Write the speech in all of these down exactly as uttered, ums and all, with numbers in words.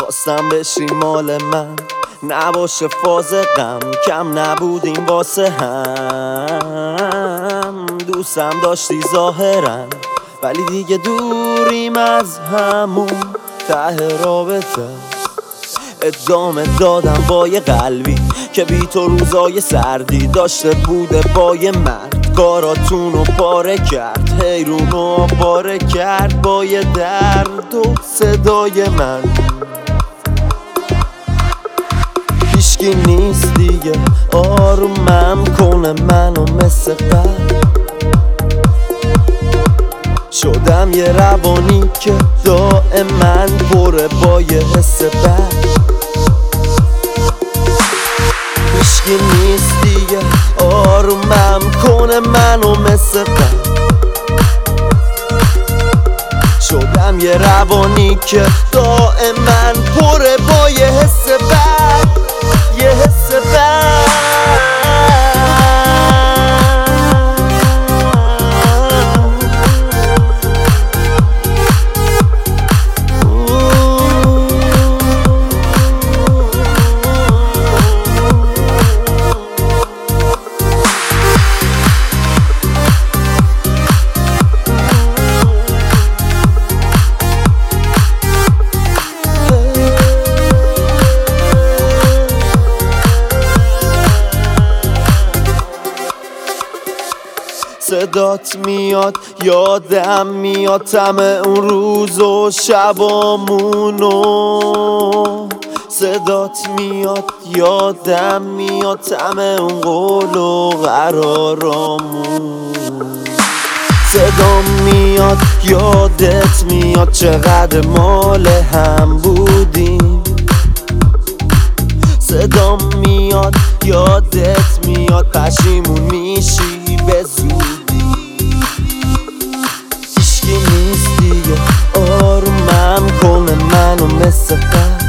خواستم بشی مال من، نباشه فاز غم، کم نبودیم واسه هم. دوستم داشتی ظاهرا، ولی دیگه دوریم از همون ته رابطه. ادامه دادم با یه قلبی که بی تو روزای سردی داشته بوده با یه مرد. کاراتونو پاره کرد، حیرونو پاره کرد با یه درد و صدای من. هیچکی نیست دیگه آرومم کنه منو مثل قبل. شدم یه روانی که دائما پره با یه حس بد. هیچکی نیست دیگه آرومم کنه منو مثل قبل. شدم یه روانی که دائما پره با یه حس بد، یه حس بد. صدات میاد یادم میاد تم اون روز و شبامونو. صدات میاد یادم میاد تم اون قول و قرارامون. صدام میاد یادت میاد چقدر مال هم بودیم. صدام میاد یادت میاد پشیمون میشی به زودی. هیچکی نیست دیگه آرومم کنه منو مثل قبل.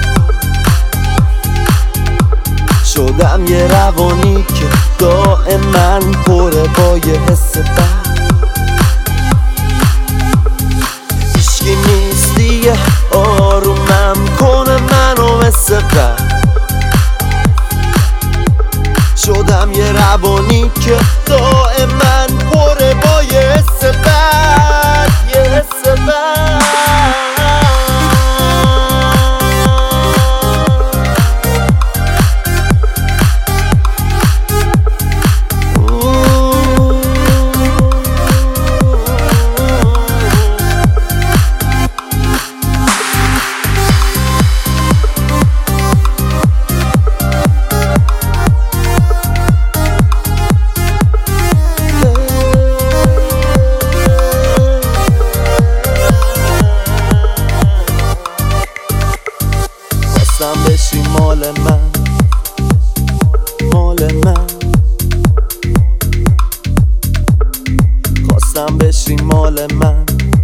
شدم یه روانی که دائما پره با یه حس بد. هیچکی نیست دیگه آرومم کنه منو مثل قبل. شدم یه روانی که دائما پره با یه حس بد، یه حس بد. خواستم بشی مال من، مال من. خواستم بشی مال من.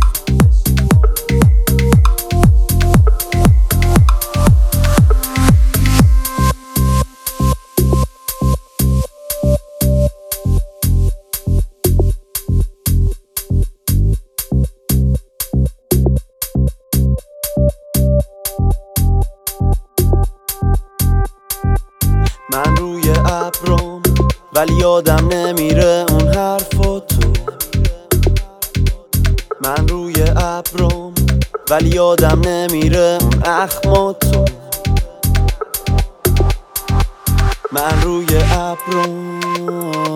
من روی ابرم ولی یادم نمیره اون حرفاتو. من روی ابرم ولی یادم نمیره اون اخماتو. من روی ابرم